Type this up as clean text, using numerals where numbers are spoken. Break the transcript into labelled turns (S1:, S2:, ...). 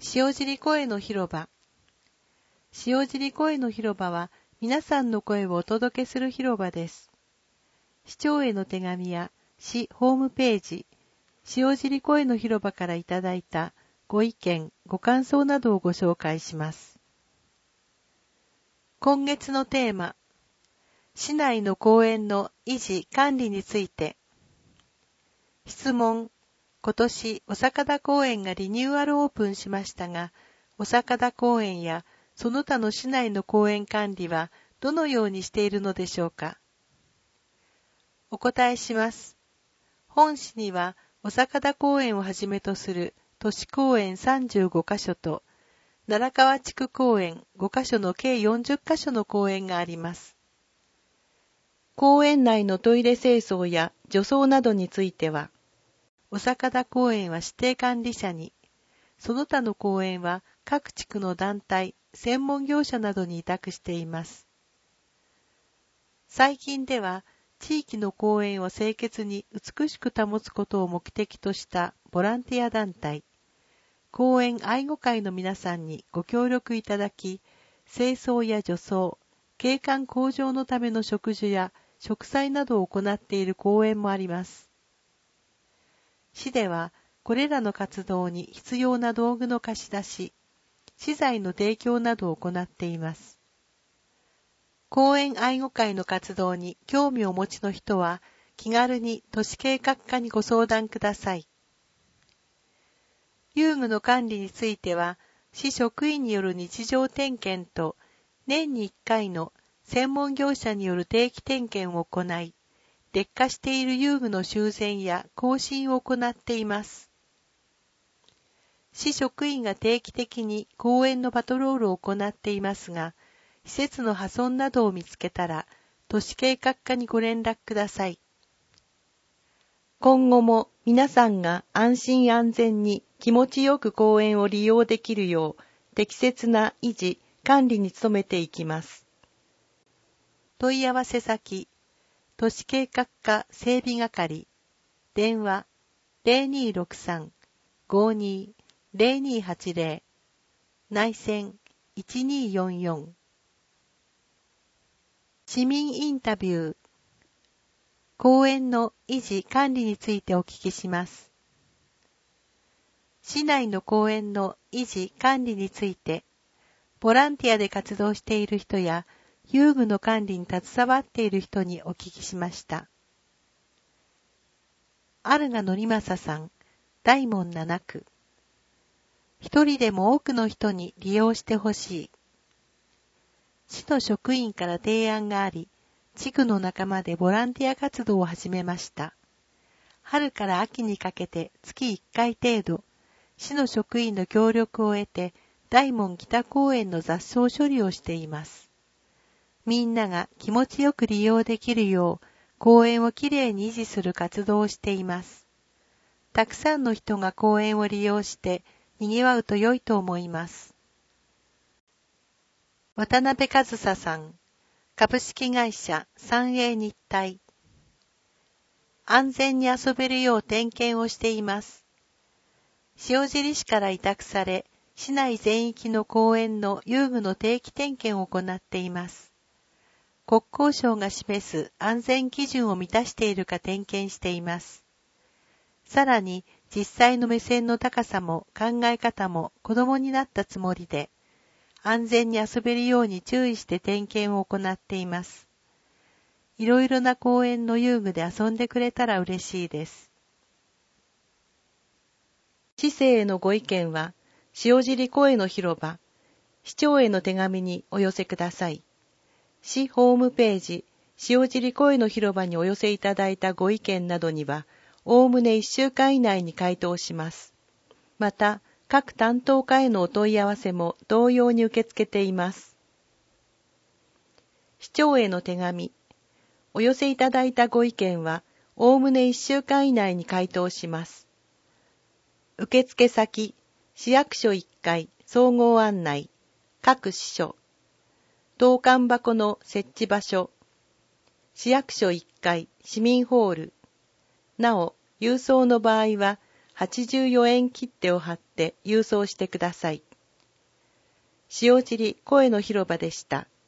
S1: 塩尻声の広場。塩尻声の広場は皆さんの声をお届けする広場です。市長への手紙や市ホームページ、塩尻声の広場からいただいたご意見、ご感想などをご紹介します。今月のテーマ、市内の公園の維持・管理について。質問、今年、お坂田公園がリニューアルオープンしましたが、お坂田公園やその他の市内の公園管理はどのようにしているのでしょうか。お答えします。本市には、お坂田公園をはじめとする都市公園35カ所と、奈良川地区公園5カ所の計40カ所の公園があります。公園内のトイレ清掃や除草などについては、お坂田公園は指定管理者に、その他の公園は各地区の団体、専門業者などに委託しています。最近では、地域の公園を清潔に美しく保つことを目的としたボランティア団体、公園愛護会の皆さんにご協力いただき、清掃や除草、景観向上のための植樹や植栽などを行っている公園もあります。市では、これらの活動に必要な道具の貸し出し、資材の提供などを行っています。公園愛護会の活動に興味をお持ちの人は、気軽に都市計画課にご相談ください。遊具の管理については、市職員による日常点検と、年に1回の専門業者による定期点検を行い、劣化している遊具の修繕や更新を行っています。市職員が定期的に公園のパトロールを行っていますが、施設の破損などを見つけたら、都市計画課にご連絡ください。今後も皆さんが安心安全に気持ちよく公園を利用できるよう、適切な維持・管理に努めていきます。問い合わせ先、都市計画課整備係、電話0263-52-0280、内線1244。市民インタビュー。公園の維持管理についてお聞きします。市内の公園の維持管理について、ボランティアで活動している人や、遊具の管理に携わっている人にお聞きしました。アルガ則正さん、大門7区。一人でも多くの人に利用してほしい。市の職員から提案があり、地区の仲間でボランティア活動を始めました。春から秋にかけて月1回程度、市の職員の協力を得て、大門北公園の雑草処理をしています。みんなが気持ちよく利用できるよう、公園をきれいに維持する活動をしています。たくさんの人が公園を利用して賑わうと良いと思います。渡辺和沙さん、株式会社三栄日体。安全に遊べるよう点検をしています。塩尻市から委託され、市内全域の公園の遊具の定期点検を行っています。国交省が示す安全基準を満たしているか点検しています。さらに実際の目線の高さも考え方も子供になったつもりで、安全に遊べるように注意して点検を行っています。いろいろな公園の遊具で遊んでくれたら嬉しいです。市政へのご意見は、塩尻声の広場、市長への手紙にお寄せください。市ホームページ、塩尻声の広場にお寄せいただいたご意見などには、おおむね1週間以内に回答します。また、各担当課へのお問い合わせも同様に受け付けています。市長への手紙。お寄せいただいたご意見は、おおむね1週間以内に回答します。受付先、市役所1階、総合案内、各支所。投函箱の設置場所。市役所1階、市民ホール。なお、郵送の場合は、 84円切手を貼って郵送してください。塩尻声の広場でした。